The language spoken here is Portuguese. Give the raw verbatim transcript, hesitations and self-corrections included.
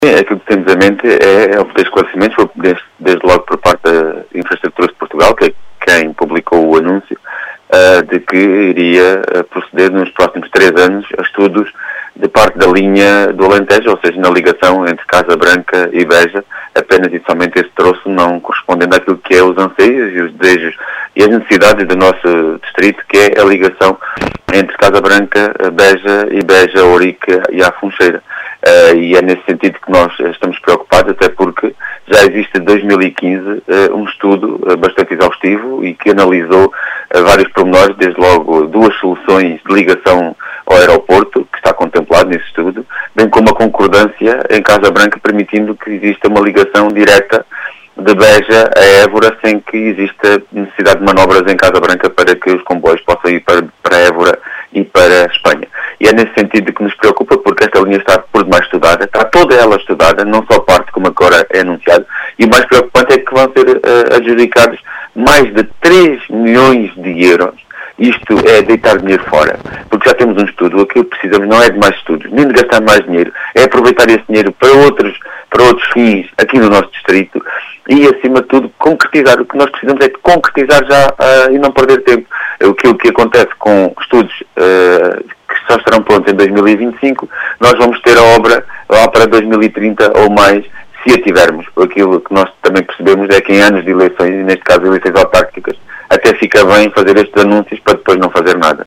Sim, aquilo que temos em mente é obter esclarecimentos, desde, desde logo por parte da Infraestruturas de Portugal, que é quem publicou o anúncio, uh, de que iria uh, proceder nos próximos três anos a estudos de parte da linha do Alentejo, ou seja, na ligação entre Casa Branca e Beja, apenas e somente esse troço não correspondendo àquilo que é os anseios e os desejos e as necessidades do nosso distrito, que é a ligação entre Casa Branca, Beja e Beja, Ourique e a Funcheira. Uh, e é nesse sentido que nós estamos preocupados, até porque já existe em dois mil e quinze uh, um estudo uh, bastante exaustivo e que analisou uh, vários pormenores, desde logo duas soluções de ligação ao aeroporto, que está contemplado nesse estudo, bem como a concordância em Casa Branca, permitindo que exista uma ligação direta de Beja a Évora, sem que exista necessidade de manobras em Casa Branca para que os comboios possam ir para, para Évora e para a Espanha. E é nesse sentido que nos preocupa, porque esta linha está por demais estudada, está toda ela estudada, não só parte como agora é anunciado, e o mais preocupante é que vão ser uh, adjudicados mais de três milhões de euros. Isto é deitar dinheiro fora, porque já temos um estudo. Aquilo que precisamos não é de mais estudos, nem de gastar mais dinheiro, é aproveitar esse dinheiro para outros, para outros fins aqui no nosso distrito e, acima de tudo, concretizar. O que nós precisamos é de concretizar já uh, e não perder tempo. Aquilo que acontece com estudos uh, que só estarão prontos em dois mil e vinte e cinco, nós vamos ter a obra lá para dois mil e trinta ou mais, se a tivermos. Aquilo que nós também percebemos é que em anos de eleições, e neste caso eleições autárquicas, até fica bem fazer estes anúncios para depois não fazer nada.